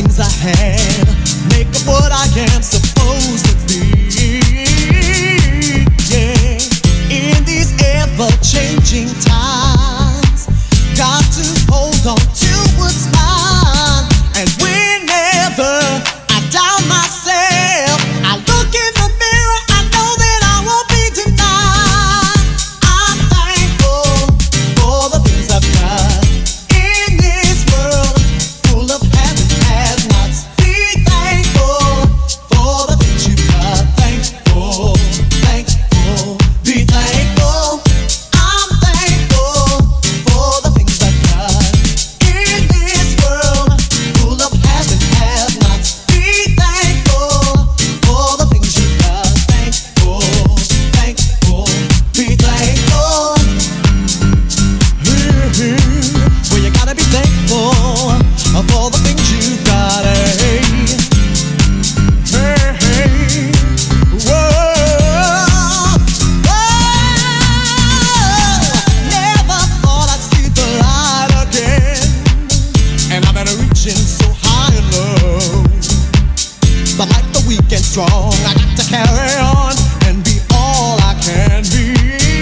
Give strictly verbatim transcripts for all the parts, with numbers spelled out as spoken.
things I had make up what I am supposed to be. Yeah, in these ever-changing times, got to hold on to what's mine. And whenever I doubt myself, I look in the mirror, I know that I won't be denied. I'm thankful for the things I've got in this world full of have and have-nots. Be thankful for the things you've got. Thankful, thankful, be thankful. I'm thankful for the things I've got in this world full of have and have-nots. Be thankful for the things you've got. Thankful, thankful, be thankful. Well, you gotta be thankful for the things you got. Hey, hey, hey. Whoa, whoa. Never thought I'd see the light again, and I've been reaching so high and low. But like the weak and strong, I got to carry on and be all I can be.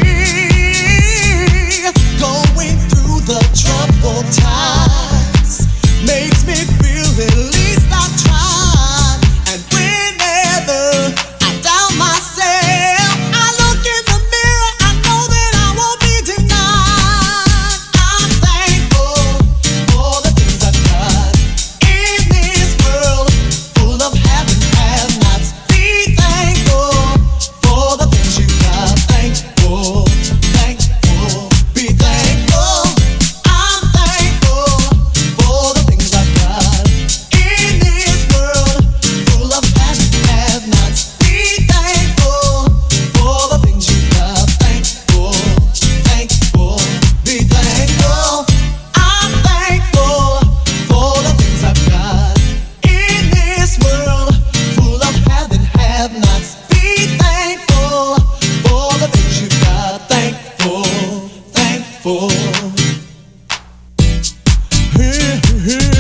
Going through the troubled times makes me feel at least I've tried. And whenever I doubt myself, I look in the mirror, I know that I won't be denied. I'm thankful for the things I've got in this world full of have and have-nots. Be thankful for the things you got. Thankful, thankful, be thankful. I'm thankful for the things I've got in this world full of have and have-nots. Be thankful for the things you got. Thankful, thankful, be thankful. I'm thankful for the things I've got in this world full of have and have-nots. Be thankful for the things you got. Thankful, thankful.